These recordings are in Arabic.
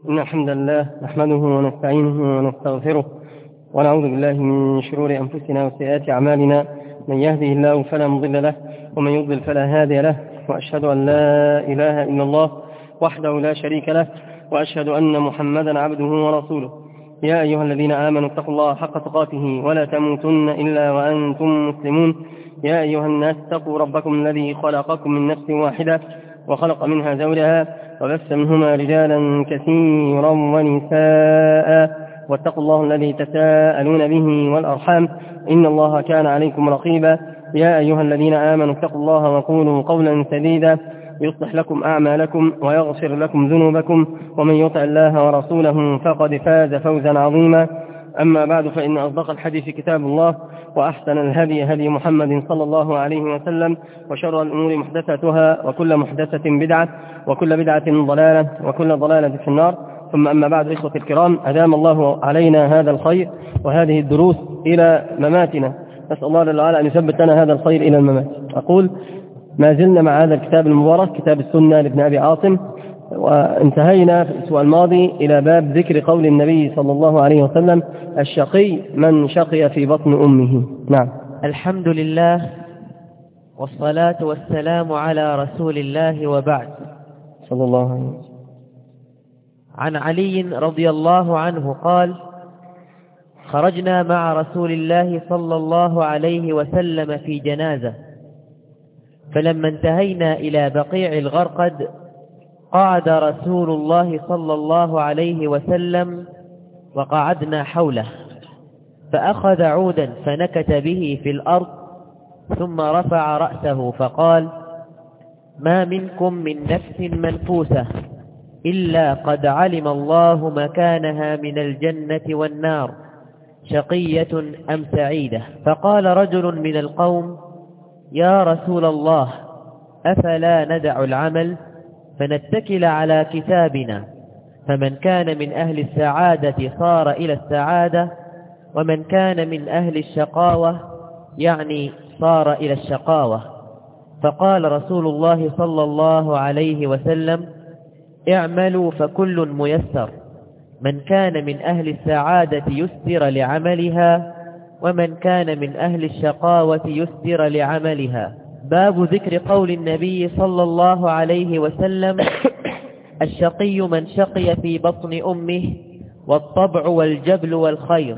إن الحمد لله نحمده ونستعينه ونستغفره ونعوذ بالله من شرور أنفسنا وسيئات أعمالنا. من يهده الله فلا مضل له ومن يضلل فلا هادي له، وأشهد أن لا إله إلا الله وحده لا شريك له، وأشهد أن محمدا عبده ورسوله. يا أيها الذين آمنوا اتقوا الله حق تقاته ولا تموتن إلا وأنتم مسلمون. يا أيها الناس اتقوا ربكم الذي خلقكم من نفس واحدة وخلق منها زوجها وبث منهما رجالا كثيرا ونساء، واتقوا الله الذي تساءلون به والأرحام إن الله كان عليكم رقيبا. يا أيها الذين آمنوا اتقوا الله وقولوا قولا سديدا يصلح لكم أعمالكم ويغفر لكم ذنوبكم، ومن يطع الله ورسوله فقد فاز فوزا عظيما. أما بعد، فإن أصدق الحديث كتاب الله، وأحسن الهدي هدي محمد صلى الله عليه وسلم، وشر الأمور محدثاتها، وكل محدثة بدعة، وكل بدعة ضلالة، وكل ضلالة في النار. ثم أما بعد، إخوة الكرام، أدام الله علينا هذا الخير وهذه الدروس إلى مماتنا. نسأل الله جل وعلا أن يثبت لنا هذا الخير إلى الممات. أقول ما زلنا مع هذا الكتاب المبارك، كتاب السنة لابن أبي عاصم، وانتهينا في الأسبوع الماضي إلى باب ذكر قول النبي صلى الله عليه وسلم: الشقي من شقي في بطن أمه. نعم. الحمد لله والصلاة والسلام على رسول الله، وبعد. صلى الله عليه وسلم. عن علي رضي الله عنه قال: خرجنا مع رسول الله صلى الله عليه وسلم في جنازة، فلما انتهينا إلى بقيع الغرقد قعد رسول الله صلى الله عليه وسلم وقعدنا حوله، فأخذ عودا فنكت به في الأرض، ثم رفع رأسه فقال: ما منكم من نفس منفوسة إلا قد علم الله مكانها من الجنة والنار، شقية أم سعيدة. فقال رجل من القوم: يا رسول الله، أفلا ندع العمل فنتكل على كتابنا؟ فمن كان من أهل السعادة صار إلى السعادة، ومن كان من أهل الشقاوة يعني صار إلى الشقاوة. فقال رسول الله صلى الله عليه وسلم: اعملوا فكل ميسر، من كان من أهل السعادة يسر لعملها، ومن كان من أهل الشقاوة يسر لعملها. باب ذكر قول النبي صلى الله عليه وسلم: الشقي من شقي في بطن أمه، والطبع والجبل والخير.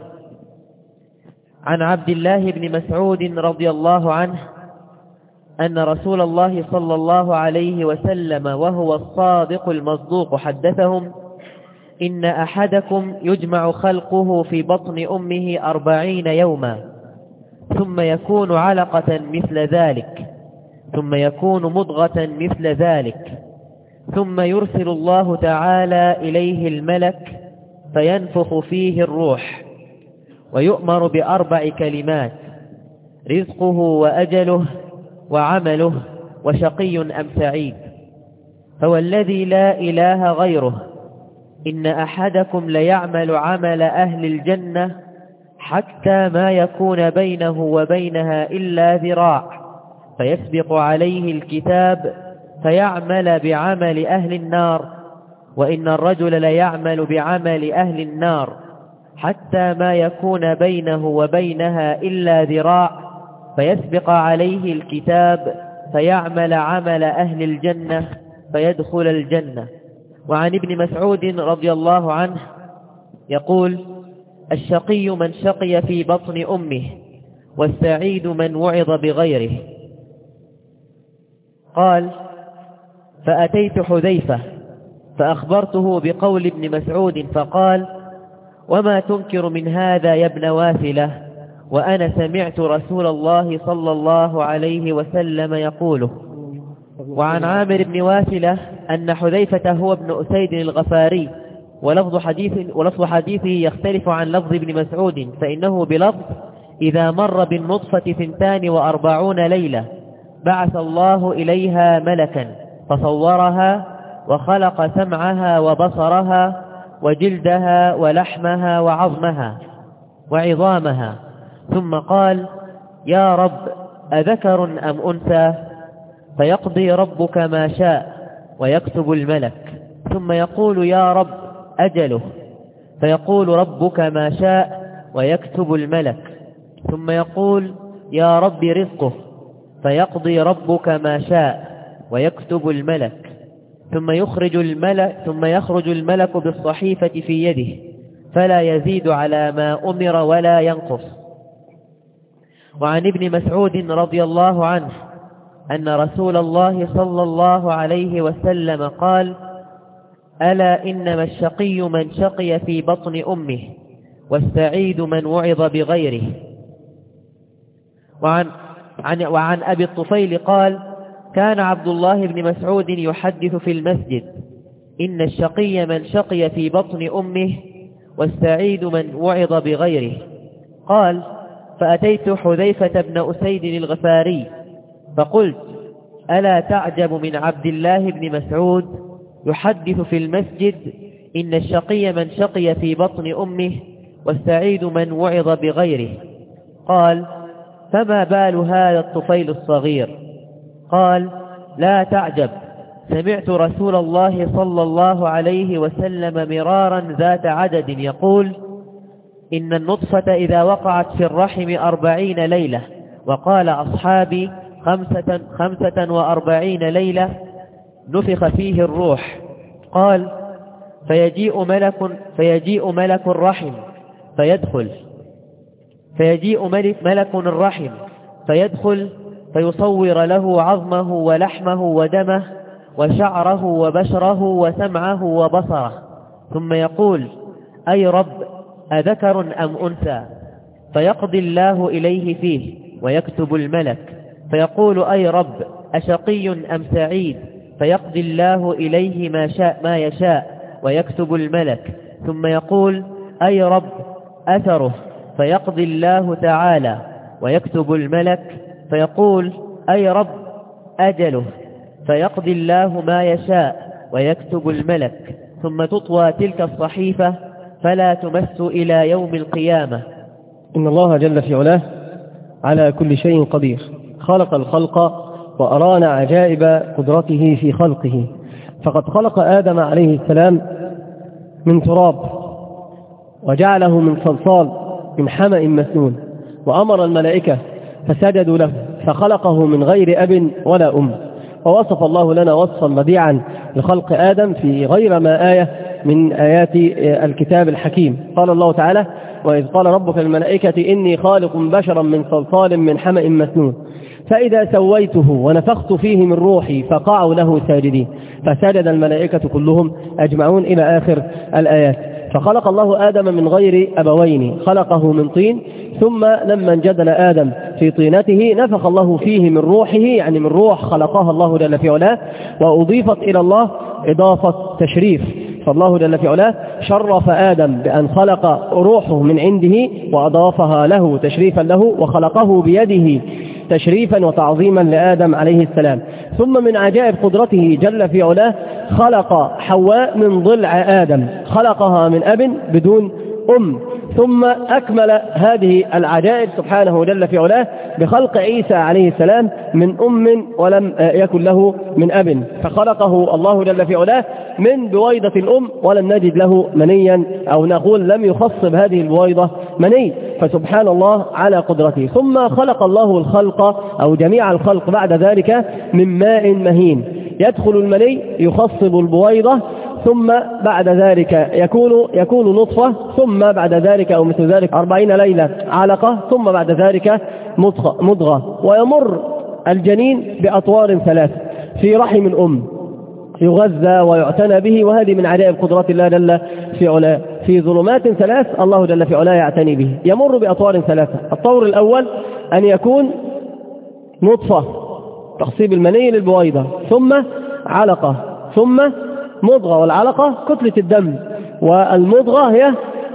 عن عبد الله بن مسعود رضي الله عنه أن رسول الله صلى الله عليه وسلم وهو الصادق المصدوق حدثهم: إن أحدكم يجمع خلقه في بطن أمه 40 يوما، ثم يكون علقة مثل ذلك، ثم يكون مضغة مثل ذلك، ثم يرسل الله تعالى إليه الملك فينفخ فيه الروح، ويؤمر ب4 كلمات: رزقه وأجله وعمله وشقي أم سعيد. فوالذي لا إله غيره إن أحدكم ليعمل عمل أهل الجنة حتى ما يكون بينه وبينها إلا ذراع، فيسبق عليه الكتاب فيعمل بعمل أهل النار، وإن الرجل ليعمل بعمل أهل النار حتى ما يكون بينه وبينها إلا ذراع، فيسبق عليه الكتاب فيعمل عمل أهل الجنة فيدخل الجنة. وعن ابن مسعود رضي الله عنه يقول: الشقي من شقي في بطن أمه، والسعيد من وعظ بغيره. قال: فأتيت حذيفة فأخبرته بقول ابن مسعود، فقال: وما تنكر من هذا يا ابن واثلة؟ وأنا سمعت رسول الله صلى الله عليه وسلم يقوله. وعن عامر بن واثلة أن حذيفة هو ابن أسيد الغفاري، ولفظ حديثه يختلف عن لفظ ابن مسعود، فإنه بلفظ: إذا مر بالنطفة 42 ليلة بعث الله إليها ملكا فصورها وخلق سمعها وبصرها وجلدها ولحمها وعظمها وعظامها، ثم قال: يا رب، أذكر أم أنثى؟ فيقضي ربك ما شاء ويكتب الملك، ثم يقول: يا رب، أجله، فيقول ربك ما شاء ويكتب الملك، ثم يقول يا رب رزقه، فيقضي ربك ما شاء ويكتب الملك، ثم يخرج الملك بالصحيفة في يده، فلا يزيد على ما أمر ولا ينقص. وعن ابن مسعود رضي الله عنه أن رسول الله صلى الله عليه وسلم قال: ألا إنما الشقي من شقي في بطن أمه، والسعيد من وعظ بغيره. وعن أبي الطفيل قال: كان عبد الله بن مسعود يحدث في المسجد: إن الشقي من شقي في بطن أمه، والسعيد من وعظ بغيره. قال: فأتيت حذيفة بن أسيد الغفاري فقلت: ألا تعجب من عبد الله بن مسعود يحدث في المسجد: إن الشقي من شقي في بطن أمه، والسعيد من وعظ بغيره. قال: فما بال هذا الطفيل الصغير؟ قال: لا تعجب، سمعت رسول الله صلى الله عليه وسلم مرارا ذات عدد يقول: إن النطفة إذا وقعت في الرحم 40 ليلة، وقال أصحابي 45 ليلة، نفخ فيه الروح. قال: فيجيء ملك الرحم فيدخل فيصور له عظمه ولحمه ودمه وشعره وبشره وسمعه وبصره، ثم يقول: أي رب، أذكر أم أنثى؟ فيقضي الله إليه فيه ويكتب الملك، فيقول: أي رب، أشقي أم سعيد؟ فيقضي الله إليه ما يشاء ويكتب الملك، ثم يقول: أي رب، أثره؟ فيقضي الله تعالى ويكتب الملك، فيقول: أي رب، أجله؟ فيقضي الله ما يشاء ويكتب الملك، ثم تطوى تلك الصحيفة فلا تمس إلى يوم القيامة. إن الله جل في علاه على كل شيء قدير، خلق الخلق وأرانا عجائب قدرته في خلقه. فقد خلق آدم عليه السلام من تراب، وجعله من صلصال من حمأ مسنون، وأمر الملائكة فسجدوا له، فخلقه من غير أب ولا أم. ووصف الله لنا وصفا بديعا لخلق آدم في غير ما آية من آيات الكتاب الحكيم. قال الله تعالى: وإذ قال ربك للملائكة إني خالق بشرا من صلصال من حمأ مسنون، فإذا سويته ونفخت فيه من روحي فقعوا له ساجدين، فسجد الملائكة كلهم أجمعون إلى آخر الآيات. فخلق الله آدم من غير أبوين، خلقه من طين، ثم لما انجدل آدم في طينته نفخ الله فيه من روحه، يعني من روح خلقها الله جل في علاه، وأضيفت إلى الله إضافة تشريف. فالله جل في علاه شرف آدم بأن خلق روحه من عنده وأضافها له تشريفا له، وخلقه بيده تشريفا وتعظيما لآدم عليه السلام. ثم من عجائب قدرته جل في علاه خلق حواء من ضلع آدم، خلقها من أب بدون أم، ثم أكمل هذه العجائب سبحانه جل في علاه بخلق عيسى عليه السلام من أم ولم يكن له من أب، فخلقه الله جل في علاه من بويضة الأم ولم نجد له منيا، أو نقول لم يخصب هذه البويضة مني، فسبحان الله على قدرته. ثم خلق الله الخلق أو جميع الخلق بعد ذلك من ماء مهين، يدخل المني يخصب البويضة، ثم بعد ذلك يكون نطفة، ثم بعد ذلك أو مثل ذلك 40 ليلة علقة، ثم بعد ذلك مضغة، ويمر الجنين بأطوار 3 في رحم الأم يغذى ويعتنى به. وهذه من عجائب قدرات الله جل في علاه، في ظلمات 3 الله جل في علاه يعتني به. يمر بأطوار 3. الطور الأول أن يكون نطفة، تخصيب المني للبويضة، ثم علقة، ثم مضغة، والعلقة كتلة الدم، والمضغة هي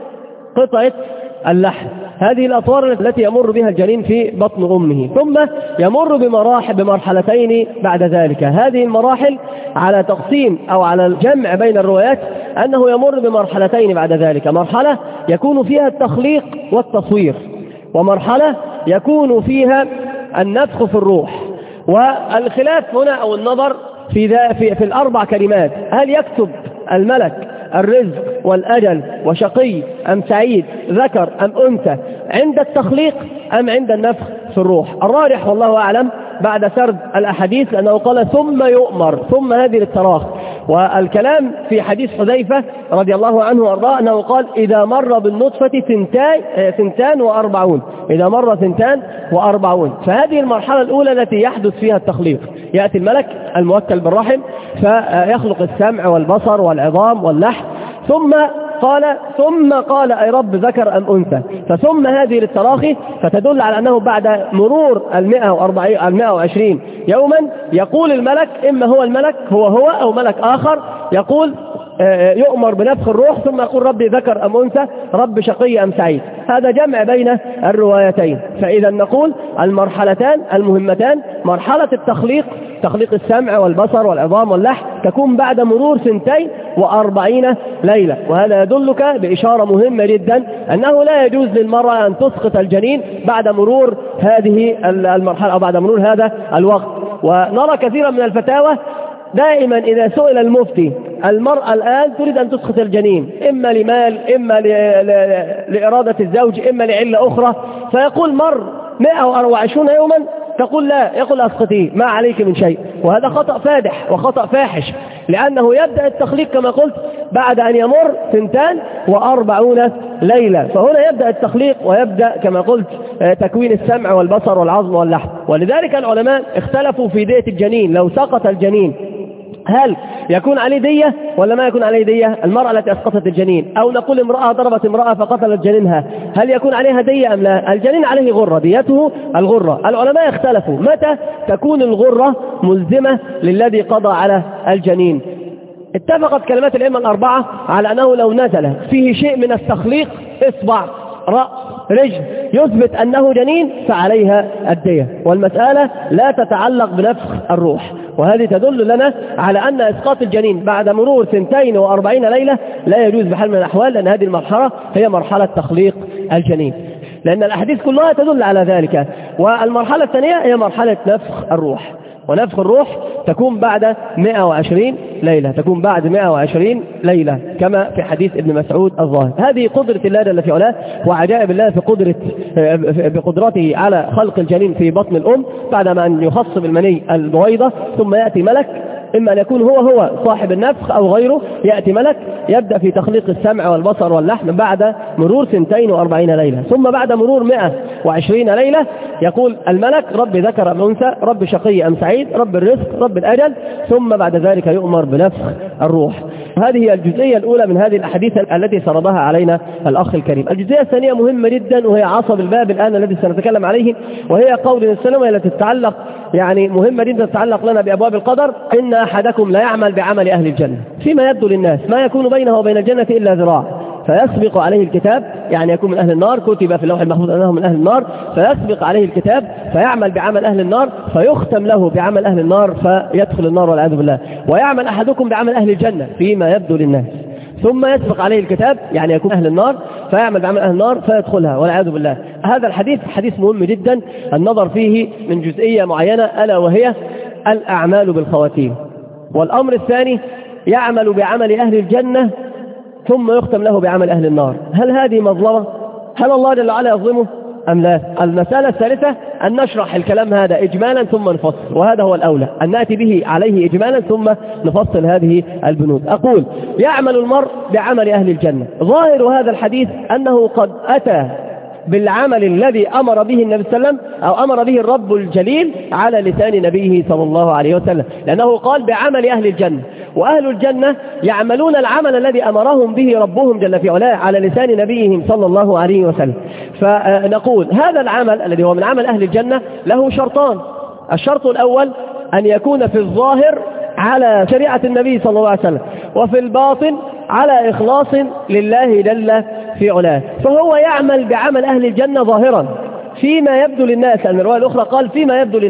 قطعة اللحم. هذه الأطوار التي يمر بها الجنين في بطن أمه، ثم يمر بمرحلتين بعد ذلك. هذه المراحل على تقسيم أو على الجمع بين الروايات أنه يمر بمرحلتين بعد ذلك، مرحلة يكون فيها التخليق والتصوير، ومرحلة يكون فيها النفخ في الروح. والخلاف هنا أو النظر في 4 كلمات: هل يكتب الملك الرزق والأجل وشقي أم سعيد، ذكر أم أنثى، عند التخليق أم عند النفخ في الروح. الراجح والله أعلم بعد سرد الأحاديث لأنه قال ثم يؤمر، ثم هذه للتراخ. والكلام في حديث حذيفة رضي الله عنه وارضاه أنه قال إذا مر بالنطفة 42، إذا مر 42. فهذه المرحلة الأولى التي يحدث فيها التخليق، يأتي الملك الموكل بالرحم فيخلق السمع والبصر والعظام واللحم، ثم قال أي رب ذكر أم أنثى، فثم هذه للتراخي، فتدل على أنه بعد مرور 120 يوما يقول الملك، إما هو الملك هو أو ملك آخر، يقول يؤمر بنفخ الروح، ثم يقول ربي ذكر أم أنثى، رب شقي أم سعيد. هذا جمع بين الروايتين. فإذا نقول المرحلتان المهمتان، مرحلة التخليق، تخليق السمع والبصر والعظام واللحم، تكون بعد مرور 42 ليلة. وهذا يدلك بإشارة مهمة جدا أنه لا يجوز للمرأة أن تسقط الجنين بعد مرور هذه المرحلة أو بعد مرور هذا الوقت. ونرى كثيرا من الفتاوى دائما إذا سئل المفتي المرأة الآن تريد أن تسقط الجنين، إما لمال، إما لإرادة الزوج، إما لعلة أخرى، فيقول مر 124 يوما، تقول لا، يقول أسقطيه ما عليك من شيء. وهذا خطأ فادح وخطأ فاحش، لأنه يبدأ التخليق كما قلت بعد أن يمر 42 ليلة. فهنا يبدأ التخليق ويبدأ كما قلت تكوين السمع والبصر والعظم واللحم. ولذلك العلماء اختلفوا في دية الجنين. لو سقط الجنين هل يكون عليه دية ولا ما يكون عليه دية؟ المرأة التي أسقطت الجنين، أو نقول امرأة ضربت امرأة فقتلت جنينها، هل يكون عليها دية أم لا؟ الجنين عليه غرة، ديته الغرة. العلماء اختلفوا متى تكون الغرة ملزمة للذي قضى على الجنين. اتفقت كلمات الأئمة الأربعة على أنه لو نزل فيه شيء من التخليق، إصبع، رأس، رجل، يثبت أنه جنين، فعليها الدية، والمسألة لا تتعلق بنفخ الروح. وهذه تدل لنا على أن إسقاط الجنين بعد مرور 42 ليلة لا يجوز بحال من الأحوال، لأن هذه المرحلة هي مرحلة تخليق الجنين، لأن الأحاديث كلها تدل على ذلك. والمرحلة الثانية هي مرحلة نفخ الروح، ونفخ الروح تكون بعد 120 ليلة، تكون بعد 120 ليلة كما في حديث ابن مسعود الظاهر. هذه قدرة الله جل في علاه وعجائب الله بقدرته على خلق الجنين في بطن الأم بعدما أن يخصب المني البويضة، ثم يأتي ملك، إما أن يكون هو صاحب النفخ أو غيره، يأتي ملك يبدأ في تخليق السمع والبصر واللحم بعد مرور 42 ليلة. ثم بعد مرور 120 ليلة يقول الملك رب ذكر أم أنثى، رب شقي أم سعيد، رب الرزق، رب الأجل، ثم بعد ذلك يؤمر بنفخ الروح. هذه هي الجزئية الأولى من هذه الأحاديث التي سردها علينا الأخ الكريم. الجزئية الثانية مهمة جدا، وهي عصب الباب الآن الذي سنتكلم عليه، وهي قول السلام التي تتعلق مهمة جدا، تتعلق لنا بأبواب القدر. إن أحدكم لا يعمل بعمل أهل الجنة فيما يبدو للناس، ما يكون بينه وبين الجنة إلا ذراع، فيسبق عليه الكتاب، يكون من أهل النار، كتب في اللوح المحفوظ أنه من أهل النار، فيسبق عليه الكتاب فيعمل بعمل أهل النار، فيختم له بعمل أهل النار فيدخل النار والعياذ بالله. ويعمل أحدكم بعمل أهل الجنة فيما يبدو للناس، ثم يسبق عليه الكتاب، يكون أهل النار، فيعمل بعمل أهل النار فيدخلها والعياذ بالله. هذا الحديث حديث مهم جدا النظر فيه من جزئية معينة، ألا وهي الأعمال بالخواتيم. والأمر الثاني يعمل بعمل أهل الجنة ثم يختم له بعمل أهل النار. هل هذه مظلمة؟ هل الله جل وعلا يظلمه أم لا؟ المسألة الثالثة أن نشرح الكلام هذا إجمالا ثم نفصل، وهذا هو الأولى أن نأتي به عليه إجمالا ثم نفصل هذه البنود. أقول يعمل المرء بعمل أهل الجنة. ظاهر هذا الحديث أنه قد أتى بالعمل الذي أمر به النبي صلى الله عليه وسلم أو أمر به الرب الجليل على لسان نبيه صلى الله عليه وسلم، لأنه قال بعمل أهل الجنة، وأهل الجنة يعملون العمل الذي أمرهم به ربهم جل في علاه على لسان نبيهم صلى الله عليه وسلم. فنقول هذا العمل الذي هو من عمل أهل الجنة له شرطان. الشرط الأول أن يكون في الظاهر على شريعة النبي صلى الله عليه وسلم، وفي الباطن على إخلاص لله جل في علاه. فهو يعمل بعمل أهل الجنة ظاهرا فيما يبدو للناس، لأن الرواية الأخرى قال فيما يبدو للناس،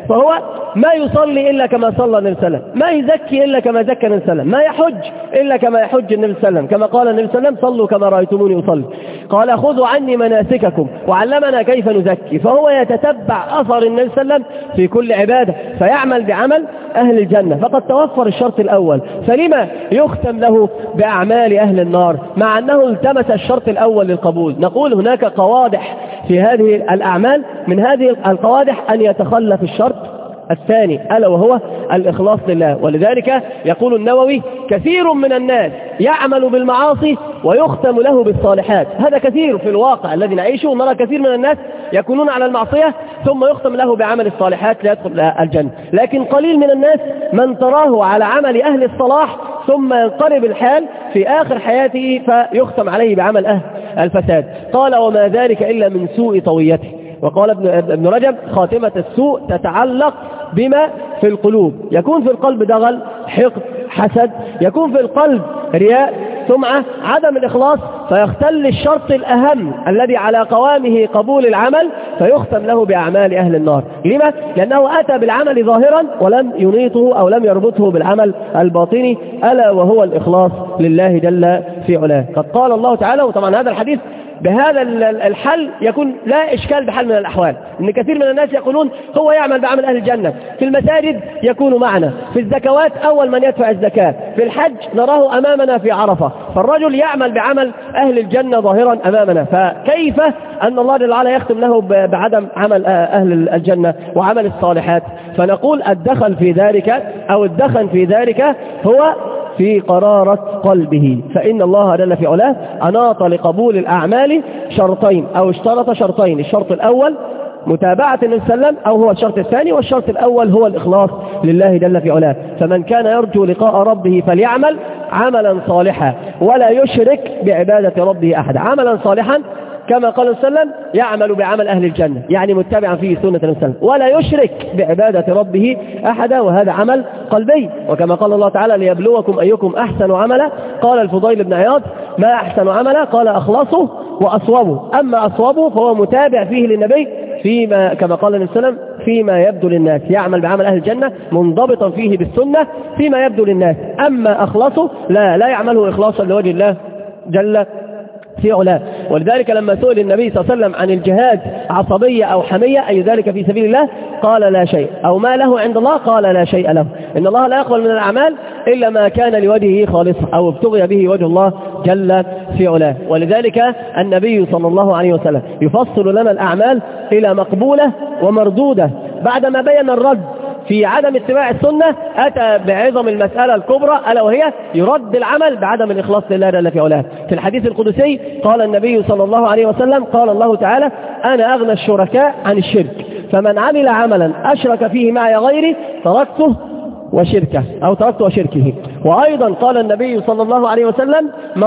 فهو ما يصلي إلا كما صلى النبي صلى الله عليه وسلم، ما يزكي إلا كما زكى النبي صلى الله عليه وسلم، ما يحج إلا كما يحج النبي صلى الله عليه وسلم، كما قال النبي صلى الله عليه وسلم صلوا كما رأيتموني أصلي. قال خذوا عني مناسككم، وعلمنا كيف نزكي. فهو يتتبع أثر النبي صلى الله عليه وسلم في كل عبادة، فيعمل بعمل أهل الجنة. فقد توفر الشرط الأول، فلما يختم له بأعمال أهل النار مع أنه التمس الشرط الأول للقبول؟ نقول هناك قوادح في هذه الأعمال، من هذه القوادح أن يتخلف الشرط الثاني ألا وهو الإخلاص لله. ولذلك يقول النووي كثير من الناس يعمل بالمعاصي ويختم له بالصالحات. هذا كثير في الواقع الذي نعيشه، نرى كثير من الناس يكونون على المعصية ثم يختم له بعمل الصالحات ليدخل الجنة، لكن قليل من الناس من تراه على عمل أهل الصلاح ثم ينقلب الحال في آخر حياته فيختم عليه بعمل أهل الفساد. قال وما ذلك إلا من سوء طويته. وقال ابن رجب خاتمة السوء تتعلق بما في القلوب، يكون في القلب دغل، حقد، حسد، يكون في القلب رياء، سمعة، عدم الإخلاص، فيختل الشرط الأهم الذي على قوامه قبول العمل فيختم له بأعمال أهل النار. لما؟ لأنه أتى بالعمل ظاهرا ولم ينيطه أو لم يربطه بالعمل الباطني ألا وهو الإخلاص لله جل في علاه. قد قال الله تعالى، وطبعا هذا الحديث بهذا الحل يكون لا إشكال بحال من الأحوال، إن كثير من الناس يقولون هو يعمل بعمل أهل الجنة، في المساجد يكون معنا، في الزكوات أول من يدفع الزكاة، في الحج نراه أمامنا في عرفة، فالرجل يعمل بعمل أهل الجنة ظاهرا أمامنا، فكيف أن الله جل وعلا يختم له بعدم عمل أهل الجنة وعمل الصالحات؟ فنقول الدخل في ذلك أو الدخن في ذلك هو في قرارة قلبه، فإن الله جل في علاه أناط لقبول الأعمال شرطين أو اشترط شرطين، الشرط الأول متابعة النبي صلى الله عليه وسلم أو هو الشرط الثاني، والشرط الأول هو الإخلاص لله جل في علاه. فمن كان يرجو لقاء ربه فليعمل عملا صالحا ولا يشرك بعبادة ربه أحد. عملا صالحا كما قال صلى الله عليه وسلم يعمل بعمل أهل الجنة، يعني متبعا فيه سنة النبي صلى الله عليه وسلم، ولا يشرك بعبادة ربه أحدا، وهذا عمل قلبي. وكما قال الله تعالى ليبلوكم أيكم أحسن عملا، قال الفضيل بن عياض ما أحسن عملا؟ قال أخلصه وأصوبه. أما أصوبه فهو متابع فيه للنبي فيما كما قال النبي صلى الله عليه وسلم فيما يبدو للناس، يعمل بعمل أهل الجنة منضبطا فيه بالسنة فيما يبدو للناس. أما أخلصه لا يعمله إخلاصا لوجه الله جل في علاه. ولذلك لما سئل النبي صلى الله عليه وسلم عن الجهاد عصبية أو حمية أي ذلك في سبيل الله قال لا شيء، أو ما له عند الله قال لا شيء له. إن الله لا يقبل من الأعمال إلا ما كان لوجهه خالصا أو ابتغي به وجه الله جل في علاه. ولذلك النبي صلى الله عليه وسلم يفصل لنا الأعمال إلى مقبولة ومردودة. بعدما بين الرد في عدم اتباع السنة أتى بعظم المسألة الكبرى ألا وهي يرد العمل بعدم الإخلاص لله جل في علاه. في الحديث القدسي قال النبي صلى الله عليه وسلم قال الله تعالى أنا أغنى الشركاء عن الشرك، فمن عمل عملا أشرك فيه معي غيري تركته وشركه أو تركته وشركه. وأيضا قال النبي صلى الله عليه وسلم من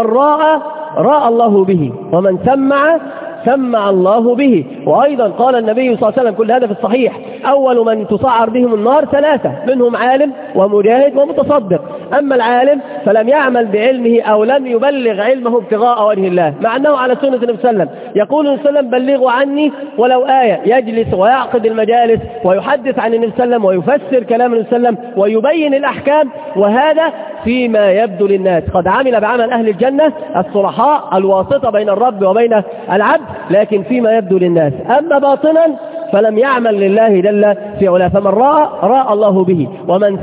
راى الله به، ومن سمع الله به. وأيضا قال النبي صلى الله عليه وسلم كل هذا في الصحيح أول من تسعر بهم النار ثلاثة، منهم عالم ومجاهد ومتصدق. أما العالم فلم يعمل بعلمه أو لم يبلغ علمه ابتغاء وجه الله، مع أنه على سنة النبي صلى الله عليه وسلم يقول النبي صلى الله عليه وسلم بلغوا عني ولو آية، يجلس ويعقد المجالس ويحدث عن النبي صلى الله عليه وسلم ويفسر كلام النبي صلى الله عليه وسلم ويبين الأحكام، وهذا فيما يبدو للناس. قد عمل بعمل أهل الجنة الصلحاء الواسطة بين الرب وبين العبد، لكن فيما يبدو للناس. أما باطنا فلم يعمل لله جل في علاه، فمن راى الله به، ومن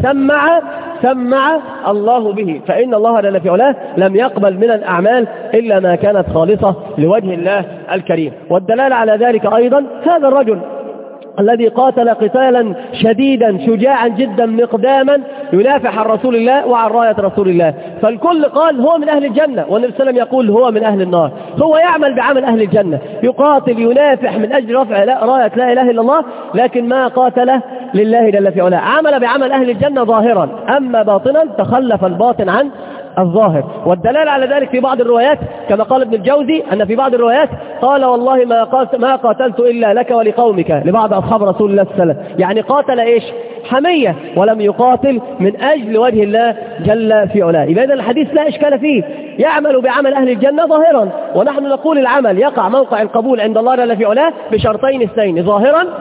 سمع الله به، فإن الله جل في علاه لم يقبل من الأعمال إلا ما كانت خالصة لوجه الله الكريم. والدلالة على ذلك أيضا هذا الرجل الذي قاتل قتالا شديدا شجاعا جدا مقداما ينافح عن رسول الله وعن راية رسول الله، فالكل قال هو من أهل الجنة، والنبي صلى الله عليه وسلم يقول هو من أهل النار. هو يعمل بعمل أهل الجنة، يقاتل ينافح من أجل رفع راية لا إله إلا الله، لكن ما قاتل لله جل في علاه، عمل بعمل أهل الجنة ظاهرا، أما باطنا تخلف الباطن عن الظاهر. والدلالة على ذلك في بعض الروايات كما قال ابن الجوزي أن في بعض الروايات قال والله ما قاتلت إلا لك ولقومك، لبعض أصحاب رسول الله صلى الله عليه وسلم، يعني قاتل إيش؟ حمية، ولم يقاتل من أجل وجه الله جل في علاه. إذن الحديث لا إشكال فيه، يعمل بعمل أهل الجنة ظاهرا، ونحن نقول العمل يقع موقع القبول عند الله جل في علاه بشرطين اثنين، ظاهرا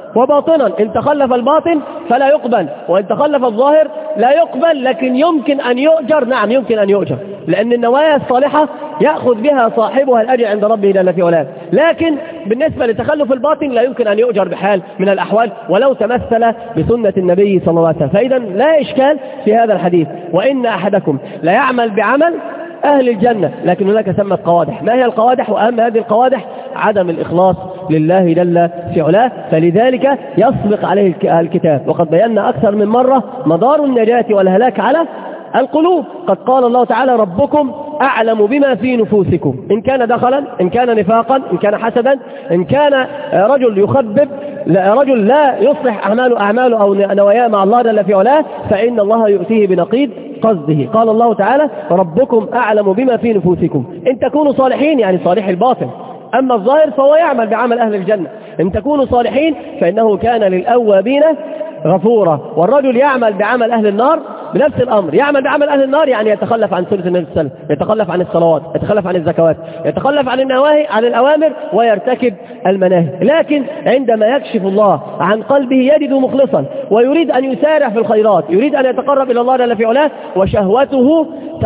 وباطنا. إن تخلف الباطن فلا يقبل، وإن تخلف الظاهر لا يقبل، لكن يمكن أن يؤجر. نعم يمكن أن يؤجر، لأن النوايا الصالحة يأخذ بها صاحبها الأجر عند ربه جل في علاه. لكن بالنسبة لتخلف الباطن لا يمكن أن يؤجر بحال من الأحوال ولو تمثل بسنة النبي صلى الله عليه وسلم. فإذا لا إشكال في هذا الحديث. وإن أحدكم لا يعمل بعمل أهل الجنة، لكن هناك سمت قوادح. ما هي القوادح؟ وأهم هذه القوادح عدم الإخلاص لله جل في علاه، فلذلك يسبق عليه الكتاب. وقد بينا أكثر من مرة مدار النجاة والهلاك على القلوب. قد قال الله تعالى: ربكم أعلم بما في نفوسكم، إن كان دخلا، إن كان نفاقا، إن كان حسدا، إن كان رجل يخبب، رجل لا يصلح أعماله أو نواياه مع الله جل في علاه، فإن الله يؤتيه بنقيض قصده. قال الله تعالى: ربكم أعلم بما في نفوسكم. إن تكونوا صالحين يعني صالح الباطن، أما الظاهر فهو يعمل بعمل أهل الجنة. إن تكونوا صالحين فإنه كان للأوابين غفورا. والرجل يعمل بعمل أهل النار بنفس الأمر. يعمل بعمل أهل النار يعني يتخلف عن سنة النبي صلى الله عليه وسلم، يتخلف عن الصلوات، يتخلف عن الزكوات، يتخلف عن النواهي، عن الأوامر، ويرتكب المناهي. لكن عندما يكشف الله عن قلبه يجد مخلصا ويريد أن يسارع في الخيرات، يريد أن يتقرب إلى الله جل في علاه، وشهوته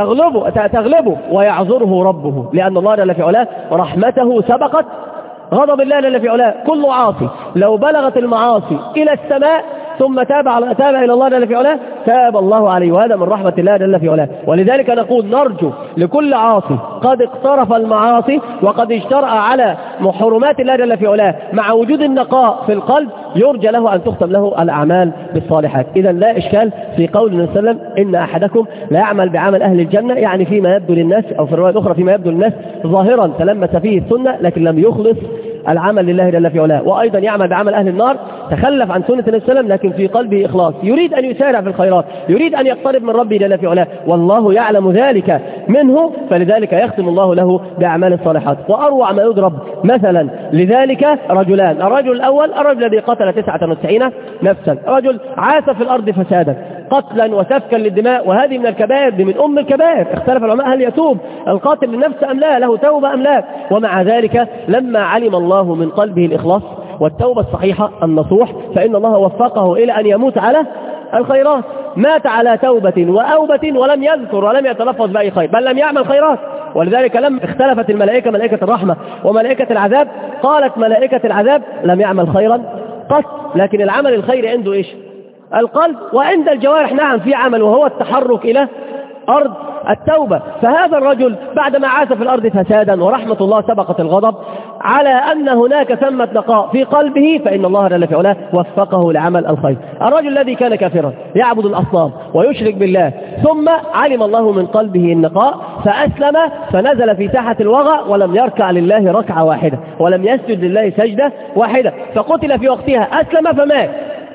تغلبه ويعذره ربه، لأن الله جل في علاه رحمته سبقت غضب الله جل في علاه. كل عاصي لو بلغت المعاصي إلى السماء ثم تاب إلى الله جل في علاه تاب الله عليه، وهذا من رحمة الله جل في علاه. ولذلك نقول نرجو لكل عاصي قد اقترف المعاصي وقد اجترأ على محرمات الله جل في علاه مع وجود النقاء في القلب، يرجى له أن تختم له الأعمال بالصالحات. إذا لا إشكال في قول النبي صلى الله عليه وسلم: إن أحدكم لا يعمل بعمل أهل الجنة، يعني فيما يبدو للناس، أو في الرواية الأخرى فيما يبدو للناس ظاهرا تلمس فيه السنة لكن لم يخلص العمل لله جل في علاه. وأيضا يعمل بعمل أهل النار، تخلف عن سنة النبي صلى الله عليه وسلم لكن في قلبه إخلاص، يريد أن يسارع في الخيرات، يريد أن يقترب من ربه جل في علاه، والله يعلم ذلك منه، فلذلك يختم الله له بأعمال الصالحات. وأروع ما يضرب مثلا لذلك رجلان: الرجل الأول الرجل الذي قتل 99 نفسا، رجل عاث في الأرض فسادا، قتلا وسفكا للدماء، وهذه من الكبائر، دي من أم الكبائر. اختلف العلماء هل يتوب القاتل للنفس أم لا، له توبة أم لا. ومع ذلك لما علم الله من قلبه الإخلاص والتوبة الصحيحة النصوح، فإن الله وفقه إلى أن يموت على الخيرات. مات على توبة وأوبة ولم يذكر ولم يتلفظ بأي خير، بل لم يعمل خيرات. ولذلك لما اختلفت الملائكة، ملائكة الرحمة وملائكة العذاب، قالت ملائكة العذاب: لم يعمل خيرا قط. لكن العمل الخير عنده إيش؟ القلب. وعند الجوارح نعم في عمل، وهو التحرك إلى أرض التوبة. فهذا الرجل بعدما عاش في الأرض فسادا ورحمة الله سبقت الغضب على أن هناك ثمة نقاء في قلبه، فإن الله جل في علاه وفقه لعمل الخير. الرجل الذي كان كافرا يعبد الأصنام ويشرك بالله، ثم علم الله من قلبه النقاء فأسلم، فنزل في ساحة الوغى ولم يركع لله ركعة واحدة ولم يسجد لله سجدة واحدة، فقتل في وقتها، أسلم فمات،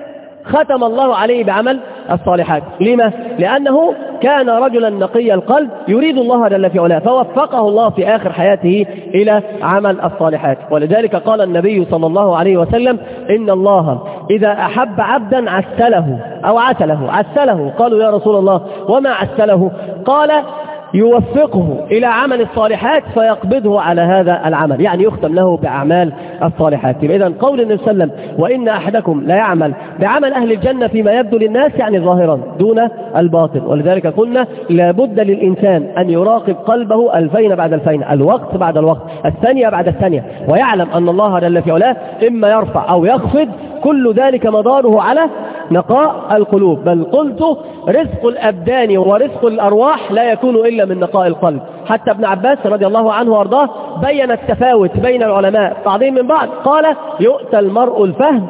ختم الله عليه بعمل الصالحات. لما؟ لأنه كان رجلا نقي القلب يريد الله جل في علاه، فوفقه الله في آخر حياته إلى عمل الصالحات. ولذلك قال النبي صلى الله عليه وسلم: إن الله إذا أحب عبدا عسله أو عسله. قالوا: يا رسول الله وما عسله؟ قال: يوفقه إلى عمل الصالحات فيقبضه على هذا العمل، يعني يختم له بأعمال الصالحات. إذن قول النبي صلى الله عليه وسلم: وإن أحدكم لا يعمل بعمل أهل الجنة فيما يبدو للناس، يعني ظاهرا دون الباطن. ولذلك قلنا لابد للإنسان أن يراقب قلبه 2000 بعد 2000، الوقت بعد الوقت، الثانية بعد الثانية، ويعلم أن الله جل في علاه إما يرفع أو يخفض، كل ذلك مداره على نقاء القلوب. بل قلت: رزق الأبدان ورزق الأرواح لا يكون إلا من نقاء القلب. حتى ابن عباس رضي الله عنه وارضاه بين التفاوت بين العلماء بعضهم من بعض، قال: يؤتى المرء الفهم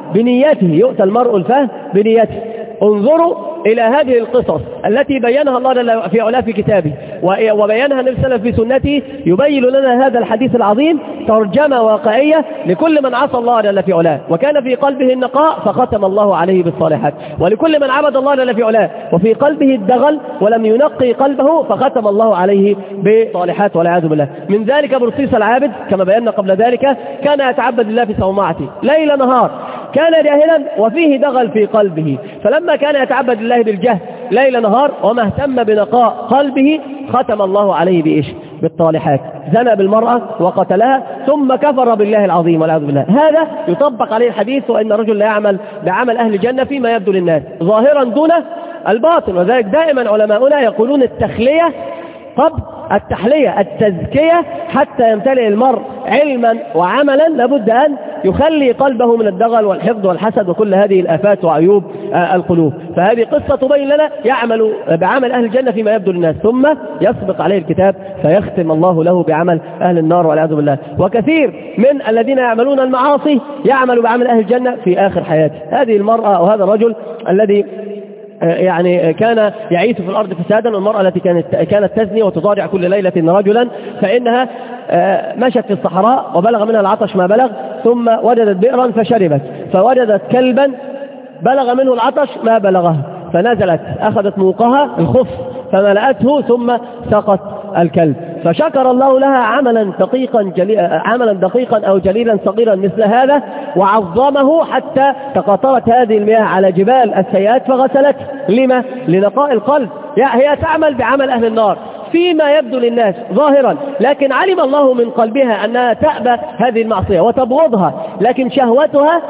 بنيته. انظروا إلى هذه القصص التي بينها الله جل في علاه في كتابه، وبينها النبي صلى الله عليه وسلم في سنته، يبين لنا هذا الحديث العظيم ترجمة واقعية لكل من عصى الله جل في علاه وكان في قلبه النقاء فختم الله عليه بالصالحات، ولكل من عبد الله جل في علاه وفي قلبه الدغل ولم ينقي قلبه فختم الله عليه بالصالحات والعياذ بالله. من ذلك برصيص العابد كما بينا قبل ذلك، كان يتعبد لله في صومعته ليل نهار، كان جاهلا وفيه دغل في قلبه، فلما كان يتعبد لله بالجهل ليل نهار وما اهتم بنقاء قلبه ختم الله عليه بإيش؟ بالطالحات، زنى بالمرأة وقتلها ثم كفر بالله العظيم والعياذ بالله. هذا يطبق عليه الحديث وإن الرجل لا يعمل بعمل أهل الجنة فيما يبدو للناس ظاهرا دون الباطن. وذلك دائما علماؤنا يقولون التخلية قبل التحلية، التزكية، حتى يمتلئ المرء علما وعملا لابد أن يخلي قلبه من الدغل والحقد والحسد وكل هذه الآفات وعيوب القلوب. فهذه قصة تبين لنا يعمل بعمل أهل الجنة فيما يبدو للناس ثم يسبق عليه الكتاب فيختم الله له بعمل أهل النار والعياذ بالله. وكثير من الذين يعملون المعاصي يعمل بعمل أهل الجنة في آخر حياته. هذه المرأة وهذا الرجل الذي يعني كان يعيش في الأرض فسادا، والمرأة التي كانت تزني وتضارع كل ليلة رجلا، فإنها مشت في الصحراء وبلغ منها العطش ما بلغ، ثم وجدت بئرا فشربت، فوجدت كلبا بلغ منه العطش ما بلغه، فنزلت أخذت موقها الخف فملأته ثم سقت الكلب، فشكر الله لها عملا دقيقا أو جليلا صغيرا مثل هذا، وعظمه حتى تقاطرت هذه المياه على جبال السيئات فغسلت. لما؟ لنقاء القلب. هي تعمل بعمل أهل النار فيما يبدو للناس ظاهرا، لكن علم الله من قلبها أنها تأبى هذه المعصية وتبغضها، لكن شهوتها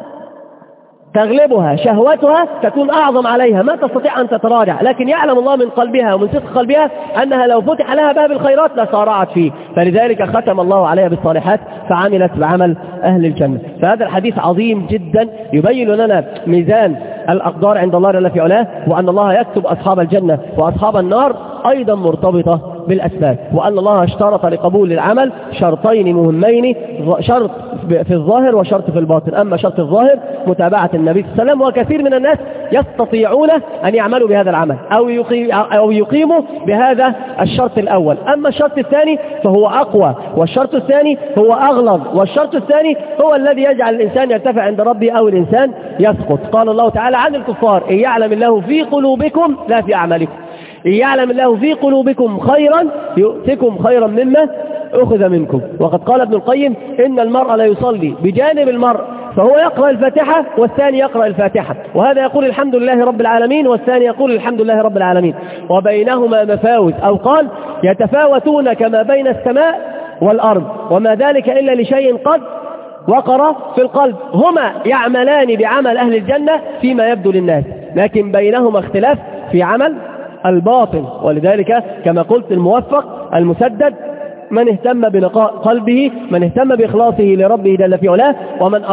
تغلبها، شهوتها تكون أعظم عليها، ما تستطيع أن تتراجع، لكن يعلم الله من قلبها ومن صدق قلبها أنها لو فتح لها باب الخيرات لصارعت فيه، فلذلك ختم الله عليها بالصالحات فعملت بعمل أهل الجنة. فهذا الحديث عظيم جدا يبين لنا ميزان الأقدار عند الله جل في علاه، وأن الله يكتب أصحاب الجنة وأصحاب النار أيضا مرتبطة بالأسباب، وأن الله اشترط لقبول العمل شرطين مهمين، شرط في الظاهر وشرط في الباطن. أما شرط الظاهر متابعة النبي صلى الله عليه وسلم، وكثير من الناس يستطيعون أن يعملوا بهذا العمل أو يقيموا بهذا الشرط الأول. أما الشرط الثاني فهو أقوى، والشرط الثاني هو أغلظ، والشرط الثاني هو الذي يجعل الإنسان يرتفع عند ربه أو الإنسان يسقط. قال الله تعالى عن الكفار: إن يعلم الله في قلوبكم لا في أعمالكم، إن يعلم الله في قلوبكم خيرا يؤتكم خيرا مما أخذ منكم. وقد قال ابن القيم: إن المرء لا يصلي بجانب المرء فهو يقرأ الفاتحة والثاني يقرأ الفاتحة، وهذا يقول الحمد لله رب العالمين والثاني يقول الحمد لله رب العالمين، وبينهما مفاوت، أو قال يتفاوتون كما بين السماء والأرض، وما ذلك إلا لشيء قد وقر في القلب. هما يعملان بعمل أهل الجنة فيما يبدو للناس، لكن بينهما اختلاف في عمل الباطن. ولذلك كما قلت الموفق المسدد من اهتم بنقاء قلبه، من اهتم بإخلاصه لربه جل في علاه، ومن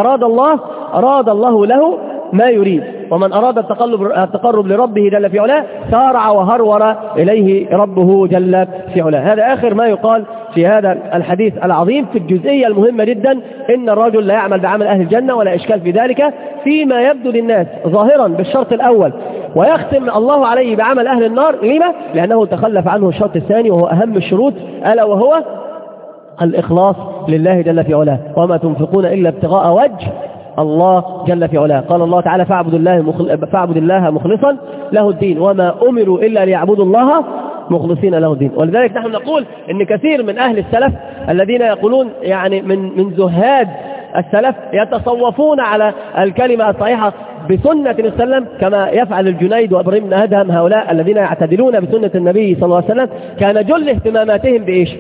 أراد الله له ما يريد، ومن أراد التقرب لربه جل في علاه سارع وهرور إليه ربه جل في علاه. هذا آخر ما يقال في هذا الحديث العظيم في الجزئية المهمة جدا: إن الرجل لا يعمل بعمل أهل الجنة ولا إشكال في ذلك فيما يبدو للناس ظاهرا بالشرط الأول، ويختم الله عليه بعمل أهل النار. لما؟ لأنه تخلف عنه الشرط الثاني وهو أهم الشروط، ألا وهو الإخلاص لله جل في علاه. وما تنفقون إلا ابتغاء وجه الله جل في علاه. قال الله تعالى: فاعبد الله مخلصا له الدين، وما أمروا إلا ليعبدوا الله مخلصين له الدين. ولذلك نحن نقول إن كثير من أهل السلف الذين يقولون يعني من زهاد السلف يتصوفون على الكلمة الصحيحة بسنة السلام، كما يفعل الجنيد وإبراهيم بن أدهم، هؤلاء الذين يعتدلون بسنة النبي صلى الله عليه وسلم. كان جل اهتماماتهم بإيش؟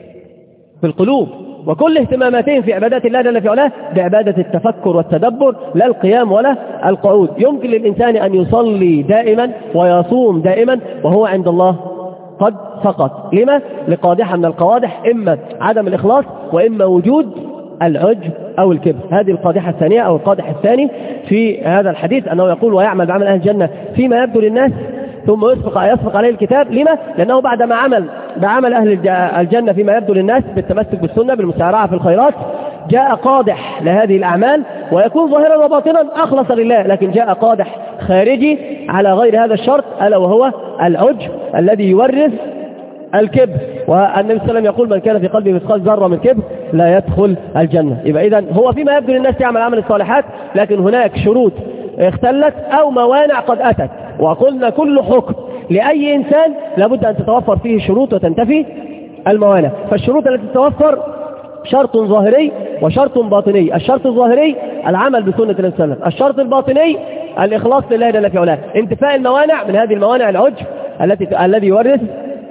في القلوب، وكل اهتماماتهم في عبادات الله جل في علاه بعبادة التفكر والتدبر، لا القيام ولا القعود. يمكن للإنسان أن يصلي دائما ويصوم دائما وهو عند الله قد سقط. لما؟ لقادحة من القوادح، إما عدم الإخلاص وإما وجود العجب أو الكبر. هذه القادحة الثانية أو القادح الثاني في هذا الحديث، أنه يقول: ويعمل بعمل أهل الجنة فيما يبدو للناس ثم يسبق عليه الكتاب. لما؟ لأنه بعدما عمل بعمل أهل الجنة فيما يبدو للناس بالتمسك بالسنة بالمسارعة في الخيرات، جاء قادح لهذه الأعمال ويكون ظاهرا وباطنا أخلص لله، لكن جاء قادح خارجي على غير هذا الشرط، ألا وهو العجب الذي يورث الكبر. والنبي صلى الله عليه وسلم يقول: من كان في قلبه مثقال ذرة من كبر لا يدخل الجنة. يبقى إذن هو فيما يبدو للناس يعمل عمل الصالحات، لكن هناك شروط اختلت أو موانع قد أتت. وقلنا كل حكم لأي إنسان لابد أن تتوفر فيه شروط وتنتفي الموانع. فالشروط التي تتوفر شرط ظاهري وشرط باطني. الشرط الظاهري العمل بسنة النبي صلى الله عليه وسلم، الشرط الباطني الإخلاص لله جل في علاه، انتفاء الموانع. من هذه الموانع العجب الذي يورث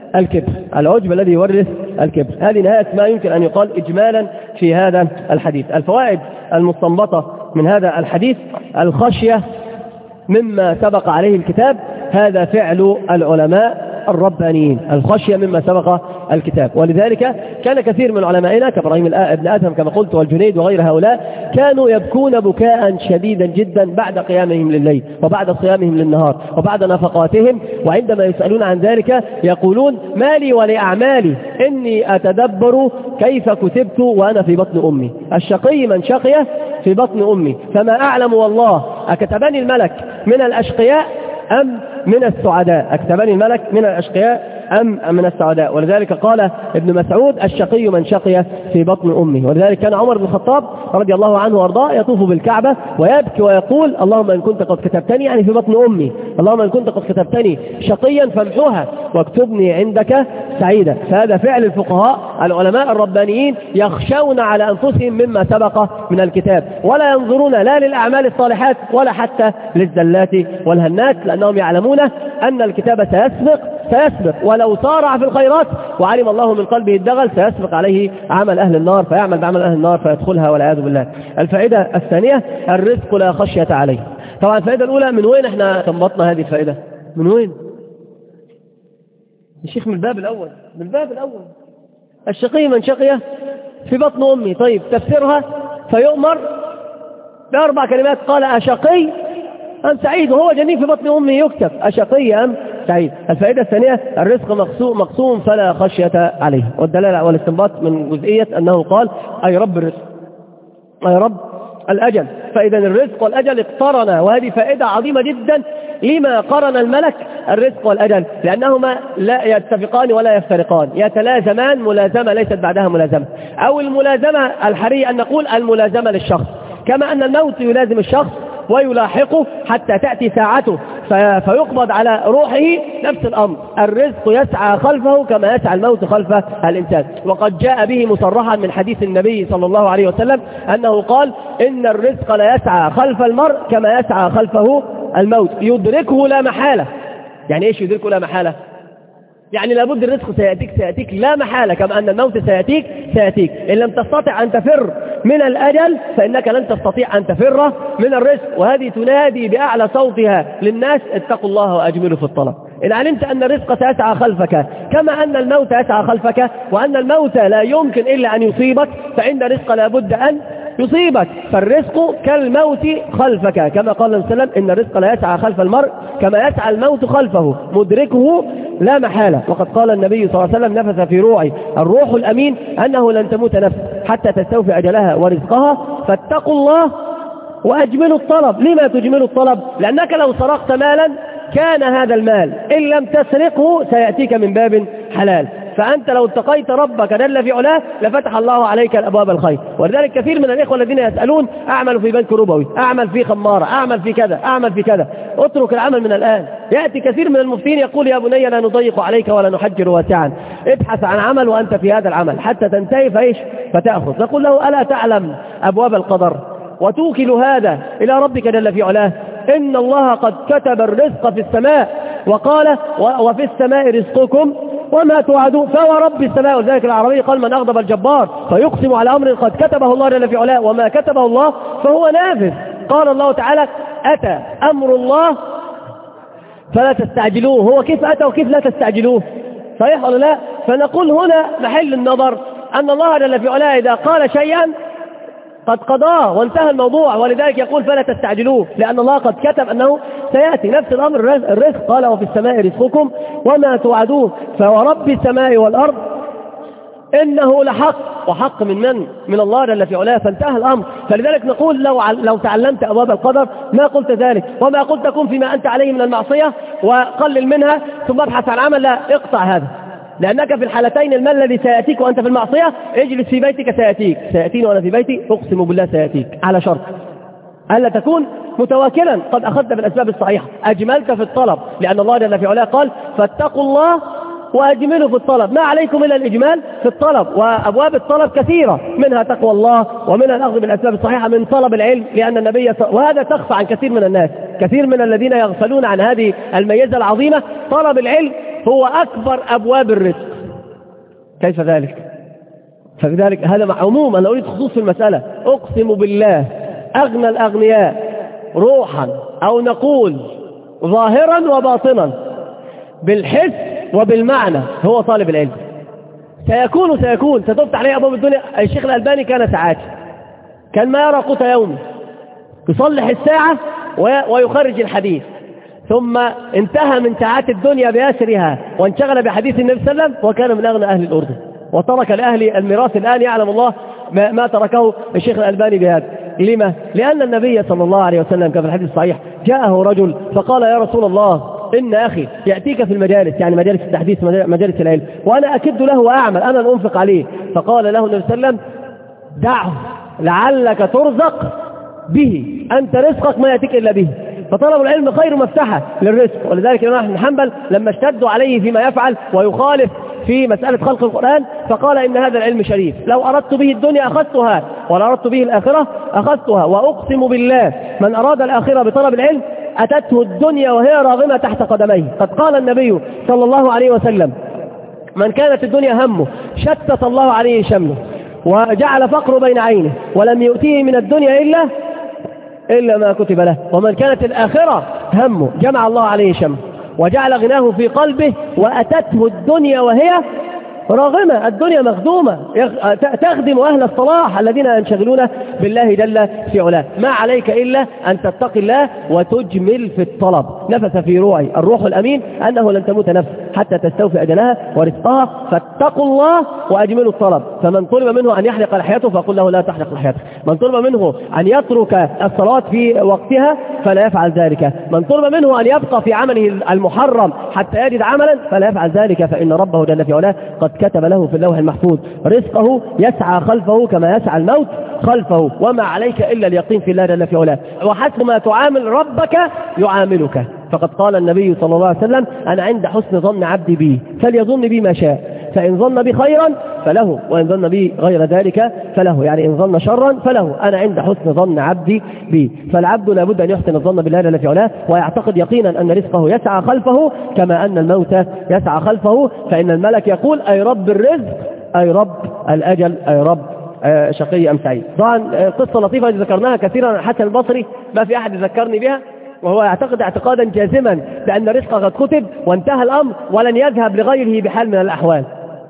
الكبر، العجب الذي يورث الكبر. هذه نهاية ما يمكن أن يقال إجمالا في هذا الحديث. الفوائد المستنبطة من هذا الحديث: الخشية مما سبق عليه الكتاب، هذا فعل العلماء الربانيين، الخشية مما سبق الكتاب. ولذلك كان كثير من علمائنا كإبراهيم ابن آدم كما قلت والجنيد وغير هؤلاء كانوا يبكون بكاء شديدا جدا بعد قيامهم لليل وبعد صيامهم للنهار وبعد نفقاتهم، وعندما يسألون عن ذلك يقولون: مالي ولأعمالي إني أتدبر كيف كتبت وأنا في بطن أمي، الشقي من شقي في بطن أمي، فما أعلم والله أكتبني الملك من الأشقياء أم من السعداء، أكتبني الملك من الأشقياء أم من السعداء. ولذلك قال ابن مسعود: الشقي من شقي في بطن أمه. ولذلك كان عمر بن الخطاب رضي الله عنه وارضاه يطوف بالكعبة ويبكي ويقول: اللهم إن كنت قد كتبتني يعني في بطن أمي، اللهم إن كنت قد كتبتني شقيا فامحوها واكتبني عندك سعيدا. فهذا فعل الفقهاء العلماء الربانيين، يخشون على أنفسهم مما سبق من الكتاب، ولا ينظرون لا للأعمال الصالحات ولا حتى للزلات والهنات، لأنهم يعلمون أن الكتاب سيسبق ولو صارع في الخيرات وعلم الله من قلبه الدغل سيسبق عليه عمل أهل النار فيعمل بعمل أهل النار فيدخلها والعياذ بالله. الفائدة الثانية: الرزق لا خشية عليه. طبعا الفائدة الأولى من وين احنا استنبطنا هذه الفائدة؟ من وين؟ الشيخ من الباب الأول، الشقي من شقي في بطن أمي. طيب تفسيرها: فيؤمر بأربع كلمات، قال: أشقي أم سعيد، وهو جنين في بطن أمي يكتب أشقي أم سعيد. الفائدة الثانية: الرزق مقسوم فلا خشية عليه. والدلالة والاستنباط من جزئية أنه قال: أي رب الرزق، أي رب الأجل. فإذا الرزق والأجل اقترنا، وهذه فائدة عظيمة جدا. لما قرن الملك الرزق والأجل؟ لأنهما لا يتفقان ولا يفترقان، يتلازمان ملازمة ليست بعدها ملازمة، أو الملازمة الحري أن نقول الملازمة للشخص، كما أن الموت يلازم الشخص ويلاحقه حتى تأتي ساعته فيقبض على روحه، نفس الأمر الرزق يسعى خلفه كما يسعى الموت خلف الإنسان. وقد جاء به مصرحا من حديث النبي صلى الله عليه وسلم أنه قال: إن الرزق لا يسعى خلف المرء كما يسعى خلفه الموت، يدركه لا محالة. يعني إيش يدركه لا محالة؟ يعني لابد الرزق سيأتيك لا محالة، كما أن الموت سيأتيك. إن لم تستطع أن تفر من الأجل فإنك لن تستطيع أن تفر من الرزق. وهذه تنادي بأعلى صوتها للناس: اتقوا الله وأجملوا في الطلب. إن علمت أن الرزق سيسعى خلفك كما أن الموت يسعى خلفك، وأن الموت لا يمكن إلا أن يصيبك، فإن الرزق لابد أن يصيبك. فالرزق كالموت خلفك، كما قال النبي صلى الله عليه وسلم: إن الرزق لا يسعى خلف المرء كما يسعى الموت خلفه، مدركه لا محالة. وقد قال النبي صلى الله عليه وسلم: نفث في روعي الروح الأمين أنه لن تموت نفس حتى تستوفي أجلها ورزقها، فاتقوا الله وأجملوا الطلب. لما تجملوا الطلب؟ لأنك لو سرقت مالا كان هذا المال إن لم تسرقه سيأتيك من باب حلال، فأنت لو اتقيت ربك جل في علاه لفتح الله عليك الأبواب الخير. ولذلك كثير من الإخوة الذين يسألون: أعمل في بنك ربوي، أعمل في خمارة، أعمل في كذا، أعمل في كذا. اترك العمل من الآن. يأتي كثير من المفتين يقول: يا بني لا نضيق عليك ولا نحجر واسعا، ابحث عن عمل وأنت في هذا العمل حتى تنتهي فتأخذ. نقول له: ألا تعلم أبواب القدر وتوكل هذا إلى ربك جل في علاه؟ إن الله قد كتب الرزق في السماء، وقال: وفي السماء رزقكم وما توعدون، فورب السماء. ولذلك العربي قال: من أغضب الجبار فيقسم على أمر قد كتبه الله جل في علاه، وما كتبه الله فهو نافذ. قال الله تعالى: أتى أمر الله فلا تستعجلوه. هو كيف أتى وكيف لا تستعجلوه؟ صحيح ولا لا؟ فنقول هنا محل النظر أن الله جل في علاه إذا قال شيئا قد قضاه وانتهى الموضوع، ولذلك يقول: فلا تستعجلوه، لأن الله قد كتب أنه سيأتي. نفس الأمر الرزق، قال: وفي السماء رزقكم وما توعدون، فورب السماء والأرض إنه لحق. وحق من الله جل في علاه، فانتهى الأمر. فلذلك نقول: لو تعلمت أبواب القدر ما قلت ذلك، وما قلت كن فيما أنت عليه من المعصية وقلل منها ثم ابحث عن عمل. لا، اقطع هذا، لأنك في الحالتين المال الذي سيأتيك وأنت في المعصية، اجلس في بيتك سيأتيني وأنا في بيتي، أقسم بالله سيأتيك، على شرط ألا تكون متواكلا قد أخذت بالأسباب الصحيحة، أجملت في الطلب، لأن الله جل في علاه قال: فاتقوا الله وأجملوا في الطلب. ما عليكم إلا الإجمال في الطلب. وأبواب الطلب كثيرة، منها تقوى الله، ومنها الأخذ بالأسباب الصحيحة، من طلب العلم، لأن النبي وهذا تخفى عن كثير من الناس، كثير من الذين يغفلون عن هذه الميزة العظيمة. طلب العلم هو أكبر أبواب الرزق. كيف ذلك؟ فبذلك هذا عموم، أنا أريد خصوص في المسألة. أقسم بالله أغنى الأغنياء روحا أو نقول ظاهرا وباطنا بالحس وبالمعنى هو طالب العلم. سيكون ستفتح عليه أبواب الدنيا. الشيخ الألباني كان ساعات، كان ما يرى قوت يومه، يصلح الساعة ويخرج الحديث، ثم انتهى من ساعات الدنيا بأسرها وانشغل بحديث النبي صلى الله عليه وسلم، وكان من أغنى أهل الأردن، وترك لأهل الميراث الآن يعلم الله ما تركه الشيخ الألباني بهذا. لما؟ لأن النبي صلى الله عليه وسلم كما في الحديث الصحيح جاءه رجل فقال يا رسول الله إن أخي يأتيك في المجالس، يعني مجالس التحديث مجالس العلم، وأنا أكد له وأعمل، أنا أنفق عليه. فقال له النبي صلى الله عليه وسلم دعه لعلك ترزق به، أنت رزقك ما يأتيك إلا به. فطلب العلم خير مفتاحة للرزق. ولذلك الإمام أحمد بن حنبل لما اشتدوا عليه فيما يفعل ويخالف في مسألة خلق القرآن فقال إن هذا العلم شريف، لو أردت به الدنيا أخذتها ولا أردت به الآخرة أخذتها. وأقسم بالله من أراد الآخرة بطلب العلم أتته الدنيا وهي راغمة تحت قدميه. قد قال النبي صلى الله عليه وسلم من كانت الدنيا همه شتت الله عليه شمله وجعل فقره بين عينه ولم يؤتيه من الدنيا إلا ما كتب له، ومن كانت الآخرة همه جمع الله عليه شمله وجعل غناه في قلبه وأتته الدنيا وهي راغمة. الدنيا مخدومة تخدم أهل الصلاح الذين ينشغلون بالله جل في علاه. ما عليك إلا أن تتقي الله وتجمل في الطلب. نفس في روعي الروح الأمين أنه لن تموت نفس حتى تستوفي أجلها ورزقها، فاتقوا الله وأجملوا الطلب. فمن طلب منه أن يحلق لحيته فقل له لا تحلق لحيته، من طلب منه أن يترك الصلاة في وقتها فلا يفعل ذلك، من طلب منه أن يبقى في عمله المحرم حتى يجد عملا فلا يفعل ذلك، فإن ربه جل في علاه قد كتب له في اللوح المحفوظ رزقه يسعى خلفه كما يسعى الموت خلفه، وما عليك إلا اليقين في الله جل في علاه. وحسب ما تعامل ربك يعاملك. فقد قال النبي صلى الله عليه وسلم أنا عند حسن ظن عبدي بي فليظن بي ما شاء، فإن ظن بي خيرا فله وإن ظن بي غير ذلك فله، يعني إن ظن شرا فله. أنا عند حسن ظن عبدي بي. فالعبد لابد أن يحسن الظن بالله جل في علاه ويعتقد يقينا أن رزقه يسعى خلفه كما أن الموت يسعى خلفه، فإن الملك يقول أي رب الرزق أي رب الأجل أي رب شقي أم سعيد. طبعا قصة لطيفة ذكرناها كثيرا عن الحسن البصري، ما في أحد يذكرني بها، وهو يعتقد اعتقادا جازما بأن رزقه قد كتب وانتهى الأمر ولن يذهب لغيره بحال من الأحوال.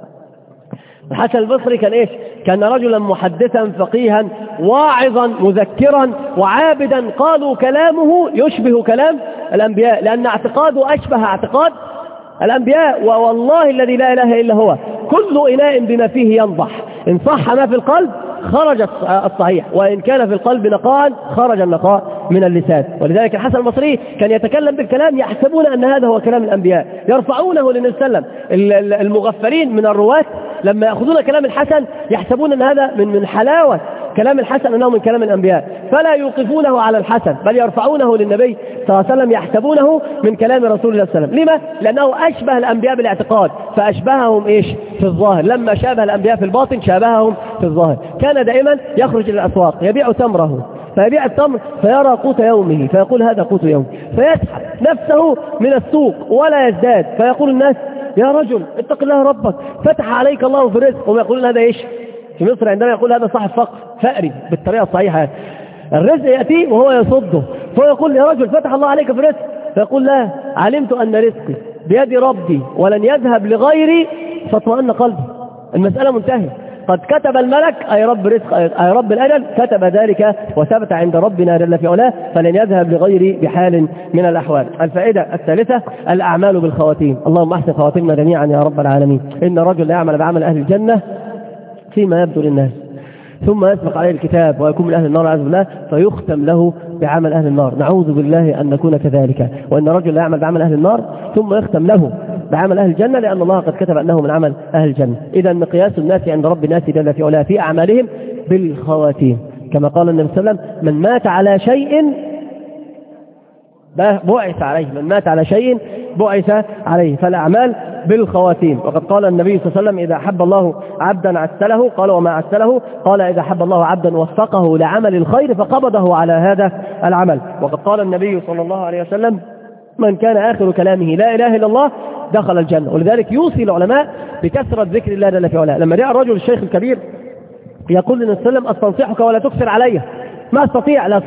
الحسن البصري كان إيش؟ كان رجلا محدثا فقيها واعظا مذكرا وعابدا، قالوا كلامه يشبه كلام الأنبياء لأن اعتقاده أشبه اعتقاد الأنبياء. والله الذي لا إله إلا هو كل إناء بما فيه ينضح، إن صح ما في القلب خرج الصحيح، وإن كان في القلب نقاء خرج النقاء من اللسان. ولذلك الحسن البصري كان يتكلم بالكلام يحسبون أن هذا هو كلام الأنبياء، يرفعونه للنبي صلى الله عليه وسلم. المغفلين من الرواة لما يأخذون كلام الحسن يحسبون أن هذا من حلاوة كلام الحسن أنه من كلام الأنبياء، فلا يوقفونه على الحسن بل يرفعونه للنبي صلى الله عليه وسلم يحسبونه من كلام رسول الله صلى الله عليه وسلم. لما؟ لأنه أشبه الأنبياء بالاعتقاد فأشبههم إيش؟ في الظاهر. لما شابه الأنبياء في الباطن شابههم في الظاهر. كان دائما يخرج إلى الأسواق يبيع تمره فيبيع التمر فيرى قوت يومه فيقول هذا قوت يوم، فيسحب نفسه من السوق ولا يزداد، فيقول الناس يا رجل اتق الله ربك فتح عليك الله في الرزق، وهم يقولون هذا إيش؟ في مصر عندما يقول هذا صاحب فقر فأري بالطريقة الصحيحة، الرزق يأتي وهو يصده، فهو يقول يا رجل فتح الله عليك في الرزق، فيقول لا علمت أن رزقي بيد ربي ولن يذهب لغيري فاطمأن قلبي. المسألة منتهية، قد كتب الملك أي رب رزق أي رب الأجل كتب ذلك وثبت عند ربنا جل في علاه فلن يذهب لغيري بحال من الأحوال. الفائدة الثالثة الأعمال بالخواتيم. اللهم احسن خواتمنا جميعا يا رب العالمين. إن رجل لا يعمل بعمل أهل الجنة فيما يبدو للناس ثم يسبق عليه الكتاب ويكون من أهل النار والعياذ بالله فيختم له بعمل أهل النار. نعوذ بالله أن نكون كذلك. وإن رجل لا يعمل بعمل أهل النار ثم يختم له بعمل أهل الجنة لأن الله قد كتب أنه من عمل أهل الجنة. إذا مقياس الناس عند رب الناس جل في علاه في أعمالهم بالخواتيم، كما قال النبي صلى الله عليه وسلم من مات على شيء بعث عليه، من مات على شيء بعث عليه. فالأعمال بالخواتيم. وقد قال النبي صلى الله عليه وسلم إذا أحب الله عبدا عسله، قال وما عسله؟ قال إذا أحب الله عبدا وفقه لعمل الخير فقبضه على هذا العمل. وقد قال النبي صلى الله عليه وسلم من كان آخر كلامه لا إله إلا الله دخل الجنة. ولذلك يوصي العلماء بكثرة ذكر الله جل في علاه. لما جاء الرجل الشيخ الكبير يقول للنبي صلى الله عليه وسلم أستنصحك ولا تكثر علي، ما أستطيع لا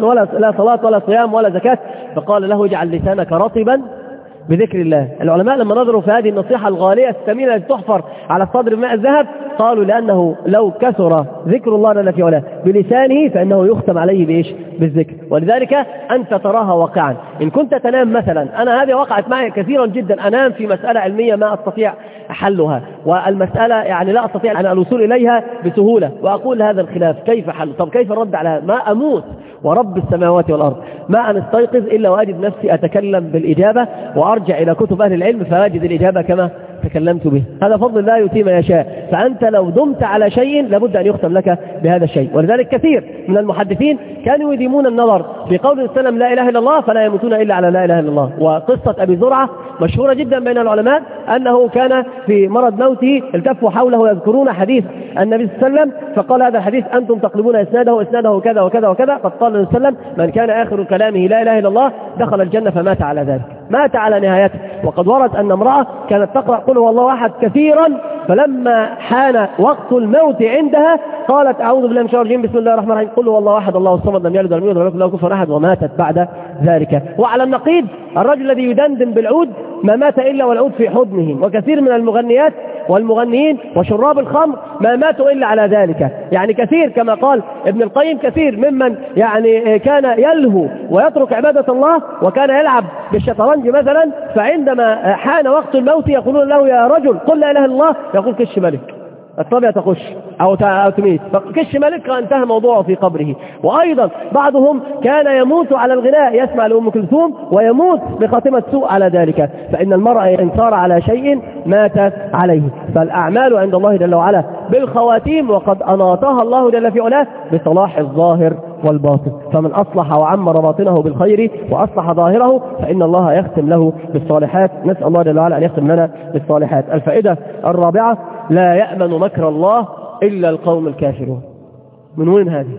صلاة ولا صيام ولا زكاة، فقال له اجعل لسانك رطبا بذكر الله. العلماء لما نظروا في هذه النصيحة الغالية الثمينة التي تحفر على الصدر بماء الذهب قالوا لأنه لو كثر ذكر الله جل في علاه بلسانه فإنه يختم عليه بإيش؟ بالذكر. ولذلك أنت تراها واقعا. إن كنت تنام مثلا، أنا هذه وقعت معي كثيرا جدا، أنام في مسألة علمية ما أستطيع حلها، والمسألة يعني لا أستطيع أن الوصول إليها بسهولة، وأقول هذا الخلاف كيف حل؟ طب كيف الرد على هذا؟ ما أموت ورب السماوات والأرض ما أن استيقظ إلا وأجد نفسي أتكلم بالإجابة، وأرجع إلى كتب أهل العلم فأجد الإجابة كما تكلمت به. هذا فضل الله يؤتيه ما يشاء. فأنت لو دمت على شيء لابد أن يختم لك بهذا الشيء. ولذلك كثير من المحدثين كانوا يديمون النظر في قول السلام لا إله إلا الله فلا يموتون إلا على لا إله إلا الله. وقصة أبي زرعة مشهورة جدا بين العلماء أنه كان في مرض موته التفوا حوله يذكرون حديث النبي صلى الله عليه وسلم، فقال هذا الحديث أنتم تقلبون إسناده كذا وكذا وكذا، قد قال النبي صلى الله عليه وسلم من كان آخر كلامه لا إله إلا الله دخل الجنة، فمات على ذلك، مات على نهايته. وقد ورد أن امرأة كانت تقرأ قل هو الله أحد كثيرا، فلما حان وقت الموت عندها قالت أعوذ بالله من الشيطان الرجيم بسم الله الرحمن الرحيم قل هو الله أحد الله الصمد لم يلد ولم يولد ولم يكن له كفوا أحد، وماتت بعد ذلك. وعلى النقيض الرجل الذي يدندن بالعود ما مات إلا والعود في حضنه. وكثير من المغنيات والمغنيين وشراب الخمر ما ماتوا إلا على ذلك. يعني كثير كما قال ابن القيم كثير ممن يعني كان يلهو ويترك عبادة الله وكان يلعب بالشطرنج مثلا، فعندما حان وقت الموت يقولون له يا رجل قل لا إله إلا الله، يقول كش ملك الطبيعة تخش أو تميت، فكش ملك انتهى موضوعه في قبره. وأيضا بعضهم كان يموت على الغناء، يسمع لأم كلثوم ويموت بخاتمة سوء على ذلك. فإن المرء إن صار على شيء مات عليه. فالأعمال عند الله جل وعلا بالخواتيم، وقد أناطها الله جل في علاه بصلاح الظاهر والباطن. فمن أصلح وعمر باطنه بالخير وأصلح ظاهره فإن الله يختم له بالصالحات. نسأل الله جل وعلا أن يختم لنا بالصالحات. الفائدة الرابعة لا يأمن مكر الله إلا القوم الكافرون. من وين هذه؟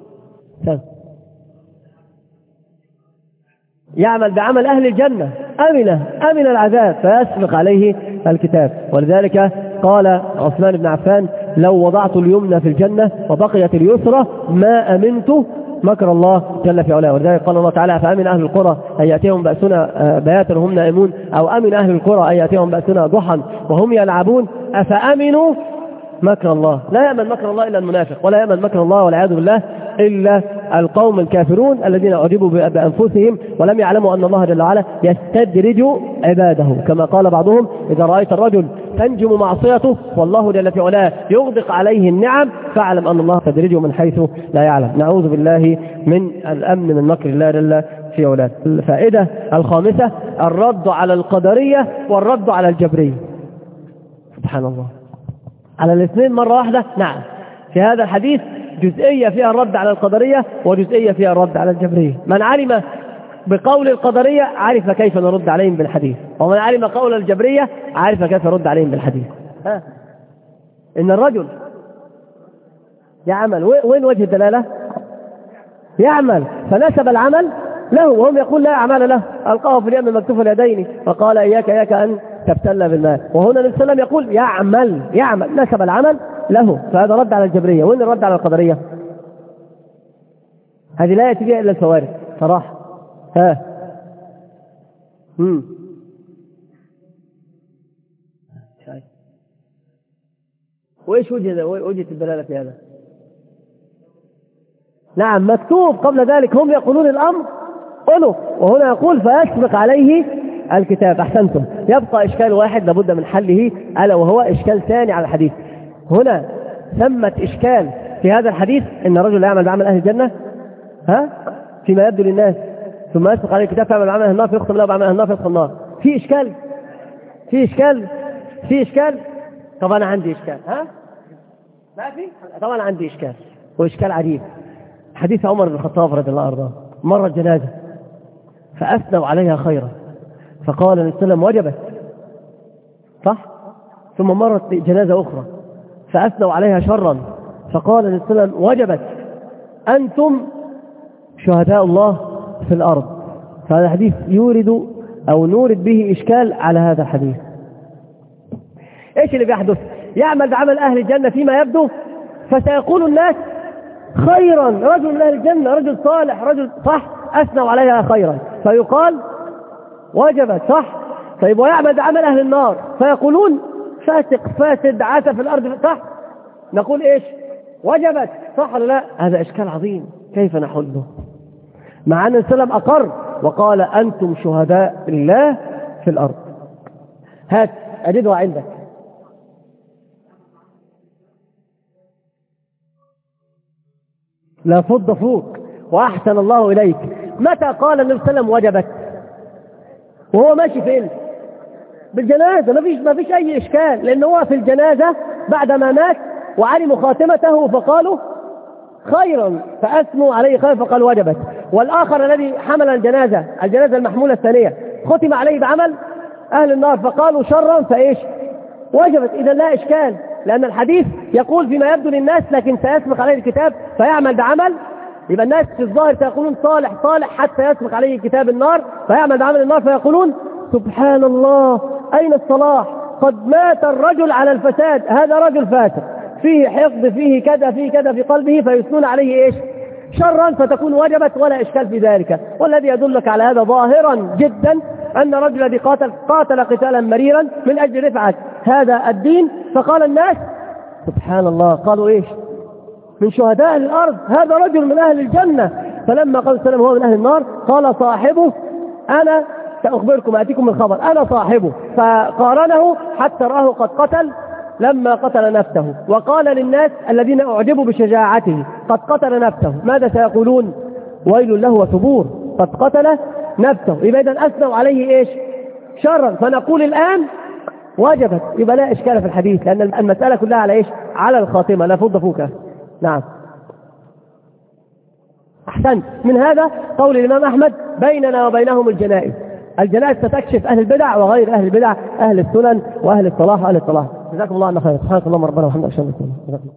يعمل بعمل أهل الجنة أمن العذاب فيسبق عليه الكتاب. ولذلك قال عثمان بن عفان لو وضعت اليمنى في الجنة وبقيت اليسرى ما أمنت مكر الله جل في علاه. ولذلك قال الله تعالى فأمن أهل القرى أن يأتيهم بأسنا بياتا وهم نائمون، أو أمن أهل القرى أن يأتيهم بأسنا ضحى وهم يلعبون أفأمنوا مكر الله. لا يأمن مكر الله إلا المنافق، ولا يأمن مكر الله والعياذ بالله إلا القوم الكافرون الذين أعجبوا بأنفسهم ولم يعلموا أن الله جل وعلا يستدرج عباده. كما قال بعضهم إذا رأيت الرجل تنجم معصيته والله جل في علاه يغدق عليه النعم فاعلم أن الله تدرجه من حيث لا يعلم. نعوذ بالله من الأمن من مكر الله جل في علاه. الفائدة الخامسة الرد على القدرية والرد على الجبرية. سبحان الله، على الاثنين مرة واحدة. نعم، في هذا الحديث جزئية فيها الرد على القدرية وجزئية فيها الرد على الجبرية. من علم بقول القدرية عرف كيف نرد عليهم بالحديث، ومن علم قول الجبرية عرف كيف نرد عليهم بالحديث. إن الرجل يعمل، وين وجه الدلالة؟ يعمل فنسب العمل له وهم يقول لا أعمال له، ألقاه في اليم مكتوف اليدين وقال إياك أن تبتل بالماء. وهنا النبي صلى الله عليه وسلم يقول يعمل نسب العمل له، فهذا رد على الجبرية. وين الرد على القدرية؟ هذه لا يأتي بها إلا الفوارق صراحة. وإيش وجه الدلالة في هذا؟ نعم، مكتوب قبل ذلك هم يقولون الأمر قلوا، وهنا يقول فيسبق عليه الكتاب. أحسنتم. يبقى إشكال واحد لابد من حله، ألا وهو إشكال ثاني على الحديث. هنا ثمت إشكال في هذا الحديث إن الرجل لا يعمل بعمل أهل الجنة فيما يبدو للناس، ثم يسبق عليه الكتاب فيعمل بعمل أهل النار فيختم له بعمل أهل النار فيدخل النار. في إشكال. طب أنا عندي إشكال. ما في؟ طبعا عندي إشكال، وإشكال عجيب. حديث عمر بن الخطاب رضي الله عنه، مرت جنازة فأثنوا عليها خيرا فقال النبي صلى الله عليه وسلم وجبت، صح؟ ثم مرت جنازة أخرى فأثنوا عليها شرا فقال النبي صلى الله عليه وسلم وجبت، أنتم شهداء الله في الأرض. فهذا الحديث يورد أو نورد به إشكال على هذا الحديث. إيش اللي بيحدث؟ يعمل بعمل أهل الجنة فيما يبدو، فسيقول الناس خيرا، رجل من أهل الجنة، رجل صالح، رجل صح، أثنوا عليها خيرا، فيقال وجبت، صح. طيب ويعمل بعمل أهل النار فيقولون فاسق فاسد عاث في الأرض، صح، نقول إيش؟ وجبت، صح ولا لا؟ هذا إشكال عظيم، كيف نحله؟ مع أن السلام أقر وقال أنتم شهداء الله في الأرض. هات أجدها عندك. لا فض فوق وأحسن الله إليك. متى قال النبي صلى الله عليه وسلم وجبت؟ وهو ماشي فين؟ بالجنازة. ما فيش أي إشكال، لأنه هو في الجنازة بعدما مات وعلموا خاتمته فقالوا خيرا فأثنوا عليه خيرا فقال وجبت. والآخر الذي حمل الجنازة المحمولة الثانية ختم عليه بعمل أهل النار فقالوا شرا فإيش؟ وجبت. إذا لا إشكال، لأن الحديث يقول فيما يبدو للناس لكن سيسبق عليه الكتاب فيعمل بعمل. يبقى الناس في الظاهر سيقولون صالح صالح حتى يسبق عليه كتاب النار فيعمل بعمل النار، فيقولون سبحان الله أين الصلاح؟ قد مات الرجل على الفساد، هذا رجل فاسق فيه حقد فيه كذا فيه كذا في قلبه، فيثنون عليه إيش؟ شرا، فتكون وجبت ولا إشكال في ذلك. والذي يدلك على هذا ظاهرا جدا أن الرجل الذي قاتل قتالا مريرا من أجل رفعة هذا الدين، فقال الناس سبحان الله، قالوا إيش؟ من شهداء الأرض، هذا رجل من أهل الجنة. فلما قال السلام هو من أهل النار قال صاحبه أنا سأخبركم أتيكم من خبر أنا صاحبه، فقارنه حتى رآه قد قتل لما قتل نفسه، وقال للناس الذين أعجبوا بشجاعته قد قتل نفسه ماذا سيقولون؟ ويل له وثبور، قد قتل نفسه. يبقى إذن أثنوا عليه إيش؟ شرا. فنقول الآن وجبت، يبقى لا إشكال في الحديث، لأن المسألة كلها على إيش؟ على الخاتمة، لا فض فوكة. نعم أحسنت. من هذا قول الإمام أحمد بيننا وبينهم الجنائز. الجنائز ستكشف أهل البدع وغير أهل البدع، أهل السنن وأهل الصلاح وأهل الصلاح. جزاكم الله عنا خير. سبحانك اللهم ربنا وبحمدك أشهد أن لا إله إلا أنت.